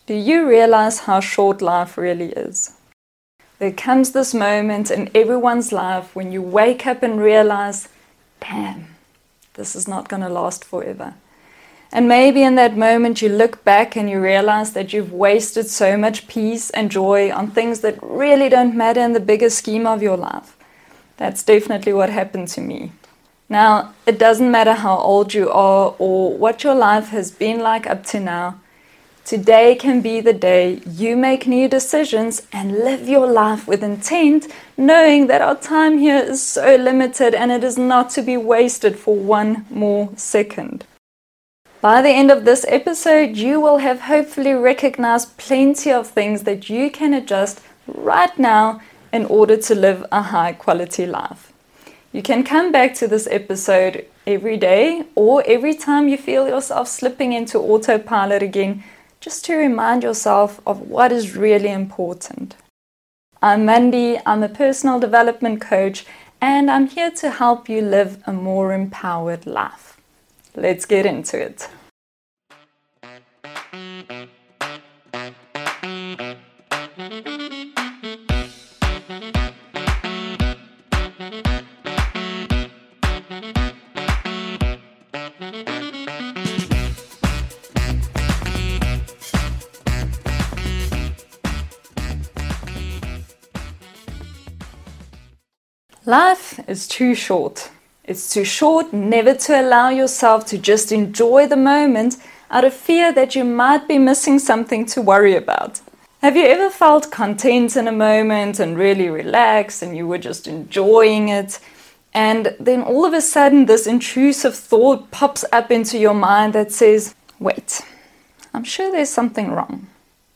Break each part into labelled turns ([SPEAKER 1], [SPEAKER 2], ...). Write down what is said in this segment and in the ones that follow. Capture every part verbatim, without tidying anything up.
[SPEAKER 1] Do you realize how short life really is? There comes this moment in everyone's life when you wake up and realize, damn, this is not going to last forever. And maybe in that moment you look back and you realize that you've wasted so much peace and joy on things that really don't matter in the bigger scheme of your life. That's definitely what happened to me. Now, it doesn't matter how old you are or what your life has been like up to now. Today can be the day you make new decisions and live your life with intent, knowing that our time here is so limited and it is not to be wasted for one more second. By the end of this episode, you will have hopefully recognized plenty of things that you can adjust right now in order to live a high quality life. You can come back to this episode every day or every time you feel yourself slipping into autopilot again, just to remind yourself of what is really important. I'm Mandy, I'm a personal development coach, and I'm here to help you live a more empowered life. Let's get into it. Life is too short. It's too short never to allow yourself to just enjoy the moment out of fear that you might be missing something to worry about. Have you ever felt content in a moment and really relaxed and you were just enjoying it? And then all of a sudden this intrusive thought pops up into your mind that says, wait, I'm sure there's something wrong.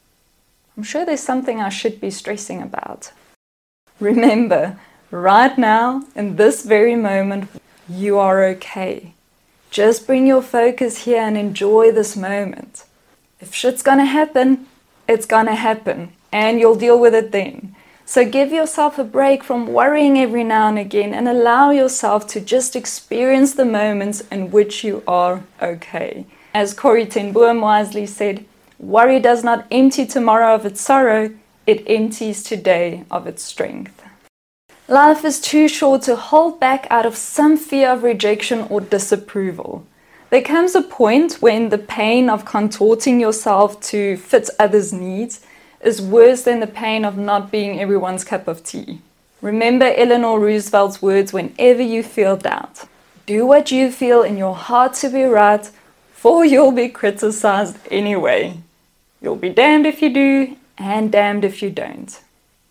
[SPEAKER 1] I'm sure there's something I should be stressing about. Remember, right now, in this very moment, you are okay. Just bring your focus here and enjoy this moment. If shit's gonna happen, it's gonna happen, and you'll deal with it then. So give yourself a break from worrying every now and again and allow yourself to just experience the moments in which you are okay. As Corrie ten Boom wisely said, worry does not empty tomorrow of its sorrow, it empties today of its strength. Life is too short to hold back out of some fear of rejection or disapproval. There comes a point when the pain of contorting yourself to fit others' needs is worse than the pain of not being everyone's cup of tea. Remember Eleanor Roosevelt's words whenever you feel doubt. Do what you feel in your heart to be right, for you'll be criticized anyway. You'll be damned if you do, and damned if you don't.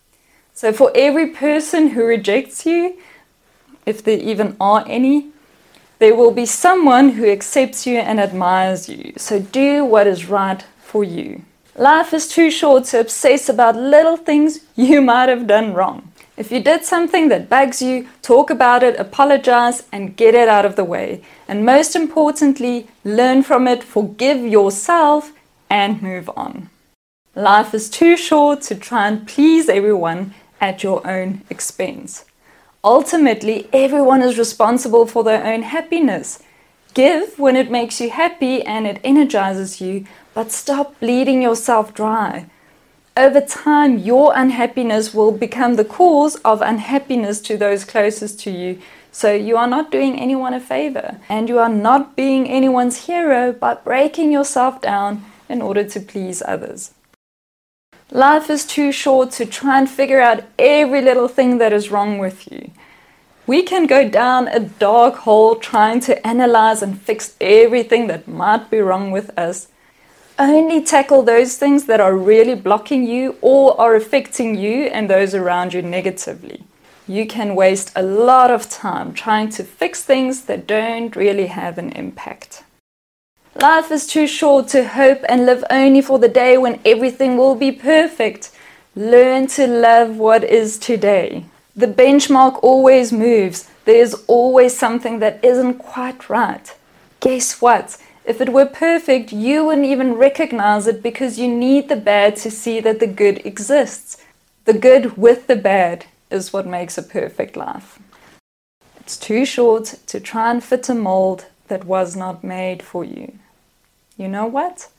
[SPEAKER 1] So for every person who rejects you, if there even are any, there will be someone who accepts you and admires you. So do what is right for you. Life is too short to obsess about little things you might have done wrong. If you did something that bugs you, talk about it, apologize, and get it out of the way. And most importantly, learn from it, forgive yourself, and move on. Life is too short to try and please everyone at your own expense. Ultimately, everyone is responsible for their own happiness. Give when it makes you happy and it energizes you, but stop bleeding yourself dry. Over time, your unhappiness will become the cause of unhappiness to those closest to you. So you are not doing anyone a favor, and you are not being anyone's hero by breaking yourself down in order to please others. Life is too short to try and figure out every little thing that is wrong with you. We can go down a dark hole trying to analyze and fix everything that might be wrong with us. Only tackle those things that are really blocking you or are affecting you and those around you negatively. You can waste a lot of time trying to fix things that don't really have an impact. Life is too short to hope and live only for the day when everything will be perfect. Learn to love what is today. The benchmark always moves. There is always something that isn't quite right. Guess what? If it were perfect, you wouldn't even recognize it because you need the bad to see that the good exists. The good with the bad is what makes a perfect life. It's too short to try and fit a mold that was not made for you. You know what?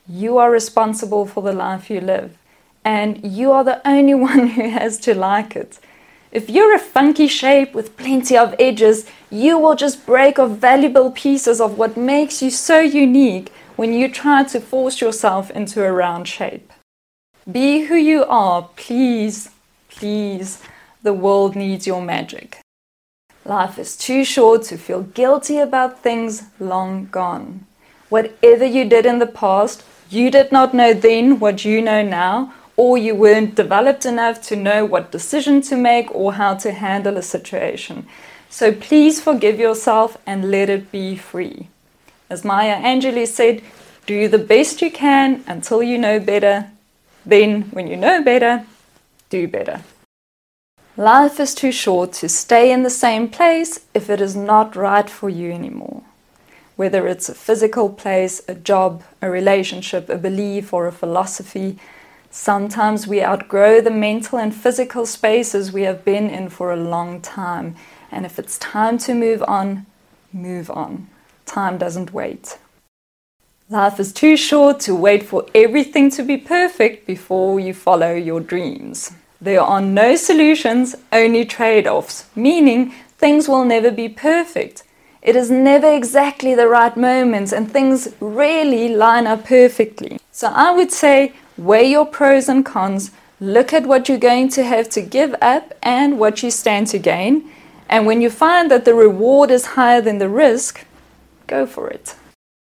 [SPEAKER 1] You are responsible for the life you live, and you are the only one who has to like it. If you're a funky shape with plenty of edges, you will just break off valuable pieces of what makes you so unique when you try to force yourself into a round shape. Be who you are, please, please. The world needs your magic. Life is too short to feel guilty about things long gone. Whatever you did in the past, you did not know then what you know now, or you weren't developed enough to know what decision to make or how to handle a situation. So please forgive yourself and let it be free. As Maya Angelou said, do the best you can until you know better. Then, when you know better, do better. Life is too short to stay in the same place if it is not right for you anymore. Whether it's a physical place, a job, a relationship, a belief, or a philosophy, sometimes we outgrow the mental and physical spaces we have been in for a long time. And if it's time to move on, move on. Time doesn't wait. Life is too short to wait for everything to be perfect before you follow your dreams. There are no solutions, only trade-offs, meaning things will never be perfect. It is never exactly the right moment and things rarely line up perfectly. So I would say weigh your pros and cons, look at what you're going to have to give up and what you stand to gain. And when you find that the reward is higher than the risk, go for it.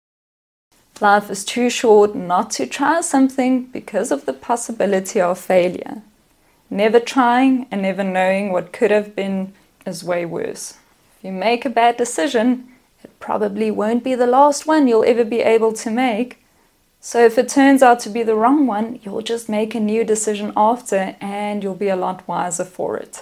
[SPEAKER 1] Life is too short not to try something because of the possibility of failure. Never trying and never knowing what could have been is way worse. If you make a bad decision, it probably won't be the last one you'll ever be able to make. So if it turns out to be the wrong one, you'll just make a new decision after and you'll be a lot wiser for it.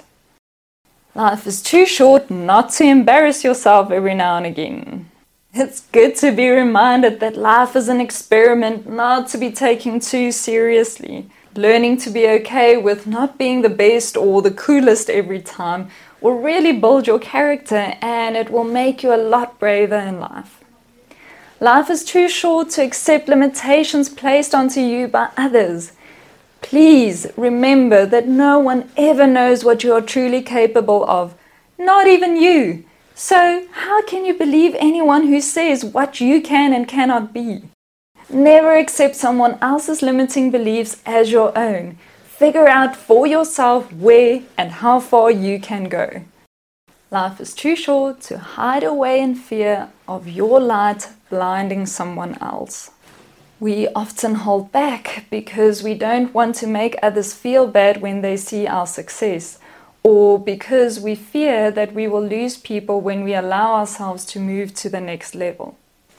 [SPEAKER 1] Life is too short not to embarrass yourself every now and again. It's good to be reminded that life is an experiment not to be taken too seriously. Learning to be okay with not being the best or the coolest every time will really build your character and it will make you a lot braver in life. Life is too short to accept limitations placed onto you by others. Please remember that no one ever knows what you are truly capable of, not even you. So how can you believe anyone who says what you can and cannot be? Never accept someone else's limiting beliefs as your own. Figure out for yourself where and how far you can go. Life is too short to hide away in fear of your light blinding someone else. We often hold back because we don't want to make others feel bad when they see our success, or because we fear that we will lose people when we allow ourselves to move to the next level.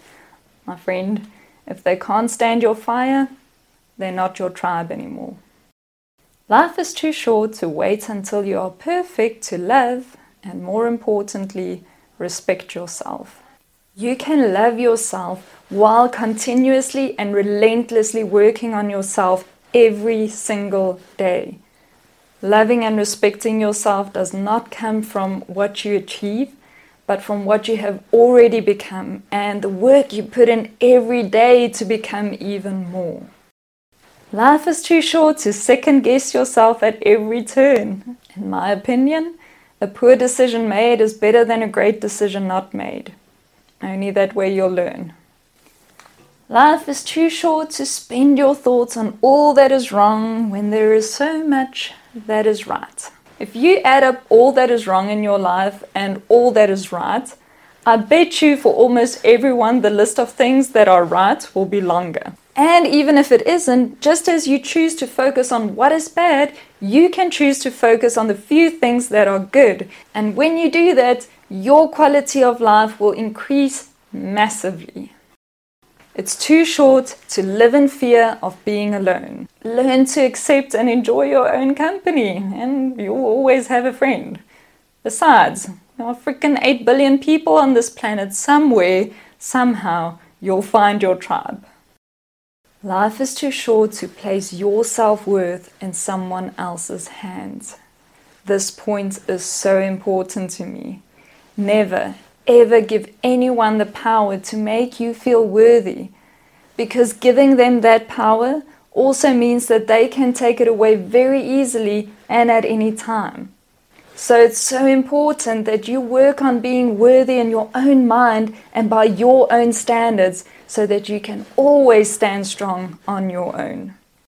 [SPEAKER 1] My friend, if they can't stand your fire, they're not your tribe anymore. Life is too short to wait until you are perfect to love, and more importantly, respect yourself. You can love yourself while continuously and relentlessly working on yourself every single day. Loving and respecting yourself does not come from what you achieve, but from what you have already become and the work you put in every day to become even more. Life is too short to second guess yourself at every turn. In my opinion, a poor decision made is better than a great decision not made. Only that way you'll learn. Life is too short to spend your thoughts on all that is wrong when there is so much that is right. If you add up all that is wrong in your life and all that is right, I bet you for almost everyone the list of things that are right will be longer. And even if it isn't, just as you choose to focus on what is bad, you can choose to focus on the few things that are good. And when you do that, your quality of life will increase massively. It's too short to live in fear of being alone. Learn to accept and enjoy your own company, and you'll always have a friend. Besides, there are freaking eight billion people on this planet. Somewhere, somehow, you'll find your tribe. Life is too short to place your self-worth in someone else's hands. This point is so important to me. Never, ever give anyone the power to make you feel worthy. because giving them that power also means that they can take it away very easily and at any time. So it's so important that you work on being worthy in your own mind and by your own standards so that you can always stand strong on your own.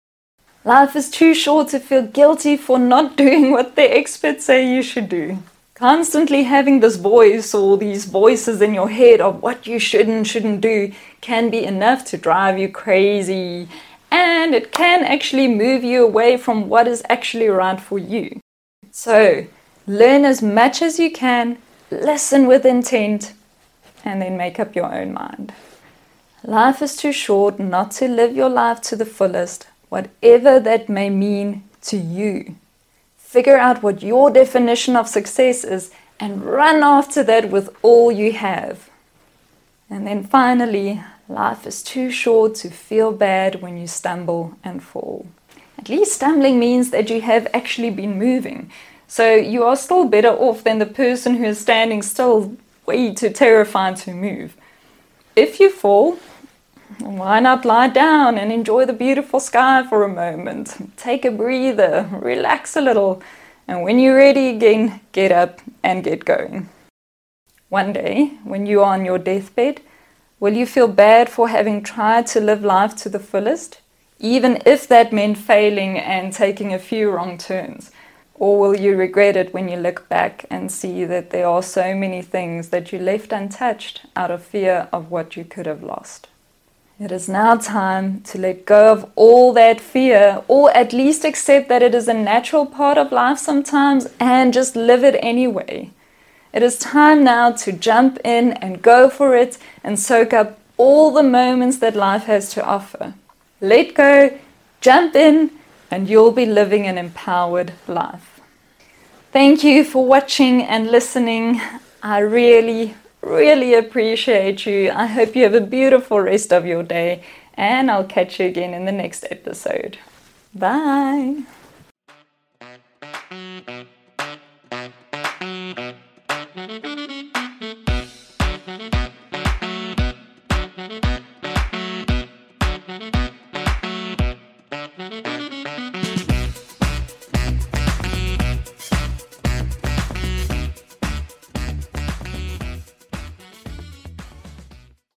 [SPEAKER 1] Life is too short to feel guilty for not doing what the experts say you should do. Constantly having this voice or these voices in your head of what you should and shouldn't do can be enough to drive you crazy, and it can actually move you away from what is actually right for you. So, learn as much as you can, listen with intent, and then make up your own mind. Life is too short not to live your life to the fullest, whatever that may mean to you. Figure out what your definition of success is and run after that with all you have. And then finally, life is too short to feel bad when you stumble and fall. At least stumbling means that you have actually been moving. So you are still better off than the person who is standing still, way too terrified to move. If you fall, why not lie down and enjoy the beautiful sky for a moment? Take a breather, relax a little, and when you're ready again, get up and get going. One day, when you are on your deathbed, will you feel bad for having tried to live life to the fullest, even if that meant failing and taking a few wrong turns? Or will you regret it when you look back and see that there are so many things that you left untouched out of fear of what you could have lost? It is now time to let go of all that fear, or at least accept that it is a natural part of life sometimes and just live it anyway. It is time now to jump in and go for it and soak up all the moments that life has to offer. Let go, jump in, and you'll be living an empowered life. Thank you for watching and listening. I really Really appreciate you. I hope you have a beautiful rest of your day, and I'll catch you again in the next episode. Bye.